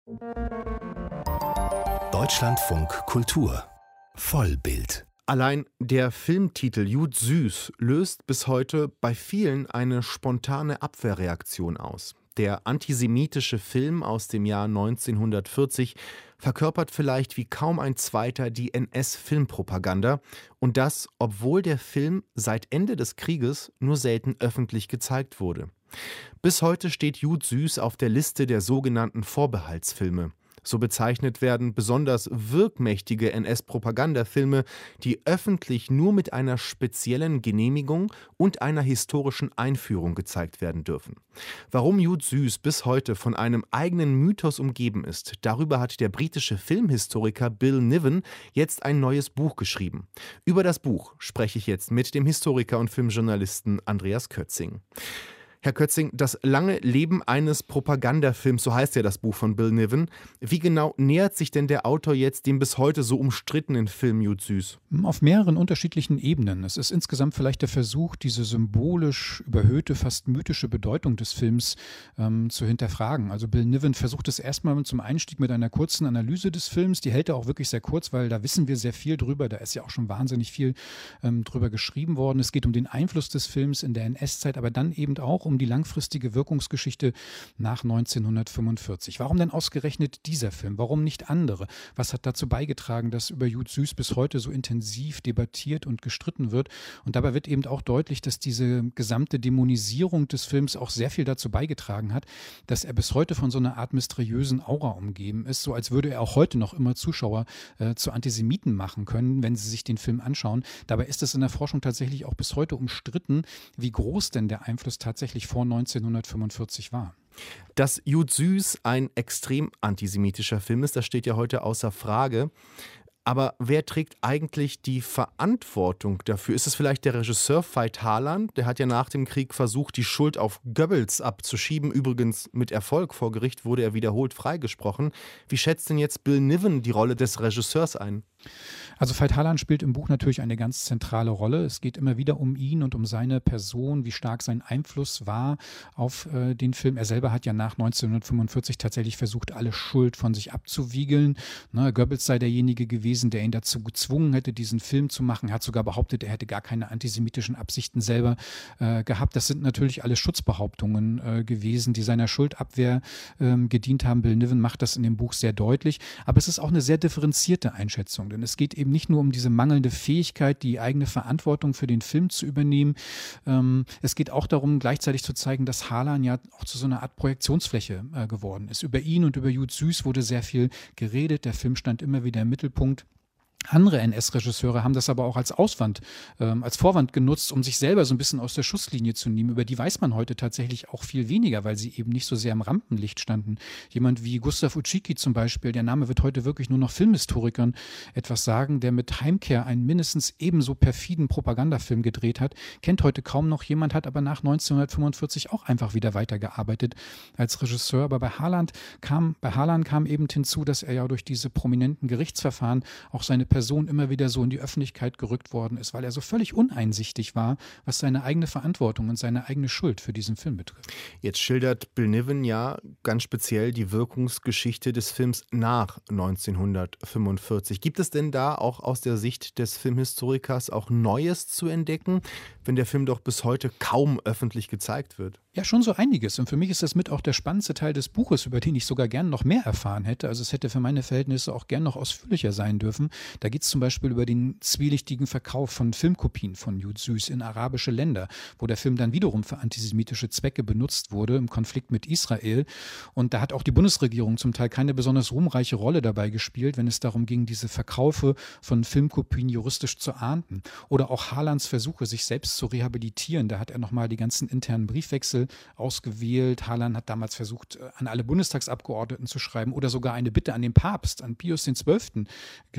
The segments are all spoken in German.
Deutschlandfunk Kultur Vollbild. Allein der Filmtitel Jud Süß löst bis heute bei vielen eine spontane Abwehrreaktion aus. Der antisemitische Film aus dem Jahr 1940 verkörpert vielleicht wie kaum ein zweiter die NS-Filmpropaganda. Und das, obwohl der Film seit Ende des Krieges nur selten öffentlich gezeigt wurde. Bis heute steht Jud Süß auf der Liste der sogenannten Vorbehaltsfilme. So bezeichnet werden besonders wirkmächtige NS-Propagandafilme, die öffentlich nur mit einer speziellen Genehmigung und einer historischen Einführung gezeigt werden dürfen. Warum Jud Süß bis heute von einem eigenen Mythos umgeben ist, darüber hat der britische Filmhistoriker Bill Niven jetzt ein neues Buch geschrieben. Über das Buch spreche ich jetzt mit dem Historiker und Filmjournalisten Andreas Kötzing. Herr Kötzing, das lange Leben eines Propagandafilms, so heißt ja das Buch von Bill Niven. Wie genau nähert sich denn der Autor jetzt dem bis heute so umstrittenen Film Jud Süß? Auf mehreren unterschiedlichen Ebenen. Es ist insgesamt vielleicht der Versuch, diese symbolisch überhöhte, fast mythische Bedeutung des Films zu hinterfragen. Also Bill Niven versucht es erstmal zum Einstieg mit einer kurzen Analyse des Films. Die hält er auch wirklich sehr kurz, weil da wissen wir sehr viel drüber. Da ist ja auch schon wahnsinnig viel drüber geschrieben worden. Es geht um den Einfluss des Films in der NS-Zeit, aber dann eben auch um die langfristige Wirkungsgeschichte nach 1945. Warum denn ausgerechnet dieser Film? Warum nicht andere? Was hat dazu beigetragen, dass über Jud Süß bis heute so intensiv debattiert und gestritten wird? Und dabei wird eben auch deutlich, dass diese gesamte Dämonisierung des Films auch sehr viel dazu beigetragen hat, dass er bis heute von so einer Art mysteriösen Aura umgeben ist, so als würde er auch heute noch immer Zuschauer zu Antisemiten machen können, wenn sie sich den Film anschauen. Dabei ist es in der Forschung tatsächlich auch bis heute umstritten, wie groß denn der Einfluss tatsächlich vor 1945 war. Dass Jud Süß ein extrem antisemitischer Film ist, das steht ja heute außer Frage. Aber wer trägt eigentlich die Verantwortung dafür? Ist es vielleicht der Regisseur Veit Harlan? Der hat ja nach dem Krieg versucht, die Schuld auf Goebbels abzuschieben. Übrigens mit Erfolg. Vor Gericht wurde er wiederholt freigesprochen. Wie schätzt denn jetzt Bill Niven die Rolle des Regisseurs ein? Also Veit Harlan spielt im Buch natürlich eine ganz zentrale Rolle. Es geht immer wieder um ihn und um seine Person, wie stark sein Einfluss war auf den Film. Er selber hat ja nach 1945 tatsächlich versucht, alle Schuld von sich abzuwiegeln. Goebbels sei derjenige gewesen, der ihn dazu gezwungen hätte, diesen Film zu machen. Er hat sogar behauptet, er hätte gar keine antisemitischen Absichten selber gehabt. Das sind natürlich alles Schutzbehauptungen gewesen, die seiner Schuldabwehr gedient haben. Bill Niven macht das in dem Buch sehr deutlich. Aber es ist auch eine sehr differenzierte Einschätzung. Denn es geht eben nicht nur um diese mangelnde Fähigkeit, die eigene Verantwortung für den Film zu übernehmen. Es geht auch darum, gleichzeitig zu zeigen, dass Harlan ja auch zu so einer Art Projektionsfläche geworden ist. Über ihn und über Jud Süß wurde sehr viel geredet. Der Film stand immer wieder im Mittelpunkt. Andere NS-Regisseure haben das aber auch als als Vorwand genutzt, um sich selber so ein bisschen aus der Schusslinie zu nehmen. Über die weiß man heute tatsächlich auch viel weniger, weil sie eben nicht so sehr im Rampenlicht standen. Jemand wie Gustav Ucicki zum Beispiel, der Name wird heute wirklich nur noch Filmhistorikern etwas sagen, der mit Heimkehr einen mindestens ebenso perfiden Propagandafilm gedreht hat, kennt heute kaum noch jemand, hat aber nach 1945 auch einfach wieder weitergearbeitet als Regisseur. Aber bei Harlan kam eben hinzu, dass er ja durch diese prominenten Gerichtsverfahren auch seine Person immer wieder so in die Öffentlichkeit gerückt worden ist, weil er so völlig uneinsichtig war, was seine eigene Verantwortung und seine eigene Schuld für diesen Film betrifft. Jetzt schildert Bill Niven ja ganz speziell die Wirkungsgeschichte des Films nach 1945. Gibt es denn da auch aus der Sicht des Filmhistorikers auch Neues zu entdecken, wenn der Film doch bis heute kaum öffentlich gezeigt wird? Ja, schon so einiges. Und für mich ist das mit auch der spannendste Teil des Buches, über den ich sogar gern noch mehr erfahren hätte. Also es hätte für meine Verhältnisse auch gern noch ausführlicher sein dürfen. Da geht es zum Beispiel über den zwielichtigen Verkauf von Filmkopien von Jud Süß in arabische Länder, wo der Film dann wiederum für antisemitische Zwecke benutzt wurde, im Konflikt mit Israel. Und da hat auch die Bundesregierung zum Teil keine besonders ruhmreiche Rolle dabei gespielt, wenn es darum ging, diese Verkaufe von Filmkopien juristisch zu ahnden. Oder auch Harlans Versuche, sich selbst zu rehabilitieren. Da hat er nochmal die ganzen internen Briefwechsel ausgewählt. Harlan hat damals versucht, an alle Bundestagsabgeordneten zu schreiben oder sogar eine Bitte an den Papst, an Pius XII. Gerichtet,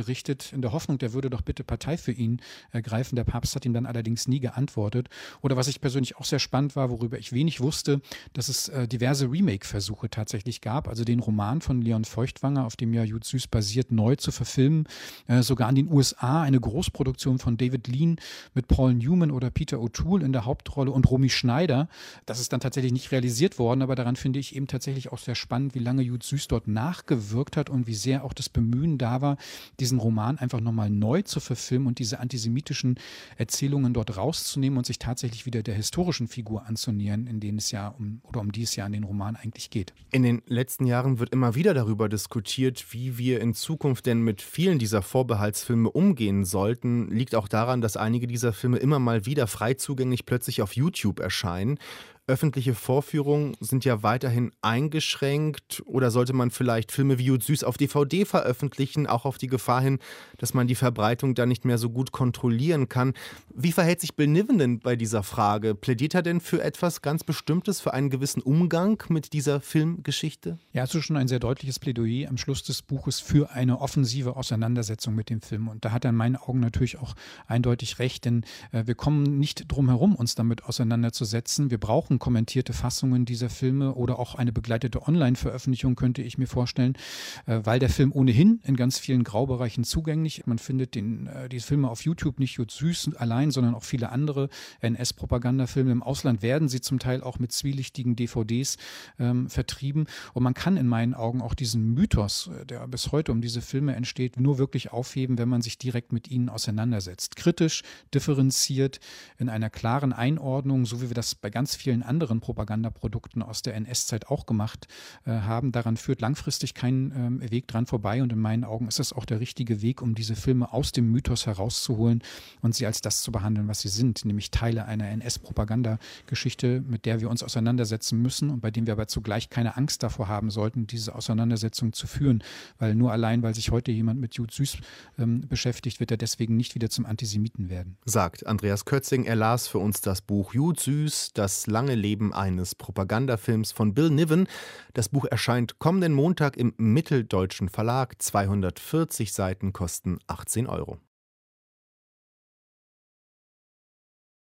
hat, in der Hoffnung, der würde doch bitte Partei für ihn ergreifen. Der Papst hat ihm dann allerdings nie geantwortet. Oder was ich persönlich auch sehr spannend war, worüber ich wenig wusste, dass es diverse Remake-Versuche tatsächlich gab, also den Roman von Leon Feuchtwanger, auf dem ja Jud Süß basiert, neu zu verfilmen. Sogar in den USA eine Großproduktion von David Lean mit Paul Newman oder Peter O'Toole in der Hauptrolle und Romy Schneider. Das ist dann tatsächlich nicht realisiert worden, aber daran finde ich eben tatsächlich auch sehr spannend, wie lange Jud Süß dort nachgewirkt hat und wie sehr auch das Bemühen da war, diesen Roman einfach nochmal neu zu verfilmen und diese antisemitischen Erzählungen dort rauszunehmen und sich tatsächlich wieder der historischen Figur anzunähern, in denen es ja um die es ja in den Roman eigentlich geht. In den letzten Jahren wird immer wieder darüber diskutiert, wie wir in Zukunft denn mit vielen dieser Vorbehaltsfilme umgehen sollten. Liegt auch daran, dass einige dieser Filme immer mal wieder frei zugänglich plötzlich auf YouTube erscheinen. Öffentliche Vorführungen sind ja weiterhin eingeschränkt, oder sollte man vielleicht Filme wie Jud Süß auf DVD veröffentlichen, auch auf die Gefahr hin, dass man die Verbreitung dann nicht mehr so gut kontrollieren kann? Wie verhält sich Bill Niven denn bei dieser Frage? Plädiert er denn für etwas ganz Bestimmtes, für einen gewissen Umgang mit dieser Filmgeschichte? Ja, es ist schon ein sehr deutliches Plädoyer am Schluss des Buches für eine offensive Auseinandersetzung mit dem Film. Und da hat er in meinen Augen natürlich auch eindeutig recht, denn wir kommen nicht drum herum, uns damit auseinanderzusetzen. Wir brauchen kommentierte Fassungen dieser Filme oder auch eine begleitete Online-Veröffentlichung, könnte ich mir vorstellen, weil der Film ohnehin in ganz vielen Graubereichen zugänglich ist. Man findet die Filme auf YouTube nicht Jud Süß allein, sondern auch viele andere NS-Propagandafilme. Im Ausland werden sie zum Teil auch mit zwielichtigen DVDs vertrieben. Und man kann in meinen Augen auch diesen Mythos, der bis heute um diese Filme entsteht, nur wirklich aufheben, wenn man sich direkt mit ihnen auseinandersetzt. Kritisch, differenziert, in einer klaren Einordnung, so wie wir das bei ganz vielen anderen Propagandaprodukten aus der NS-Zeit auch gemacht haben. Daran führt langfristig kein Weg dran vorbei, und in meinen Augen ist das auch der richtige Weg, um diese Filme aus dem Mythos herauszuholen und sie als das zu behandeln, was sie sind, nämlich Teile einer NS-Propagandageschichte, mit der wir uns auseinandersetzen müssen und bei dem wir aber zugleich keine Angst davor haben sollten, diese Auseinandersetzung zu führen, weil nur allein, weil sich heute jemand mit Jud Süß beschäftigt, wird er deswegen nicht wieder zum Antisemiten werden. Sagt Andreas Kötzing. Er las für uns das Buch Jud Süß, das lange Leben eines Propagandafilms von Bill Niven. Das Buch erscheint kommenden Montag im Mitteldeutschen Verlag. 240 Seiten kosten 18 €.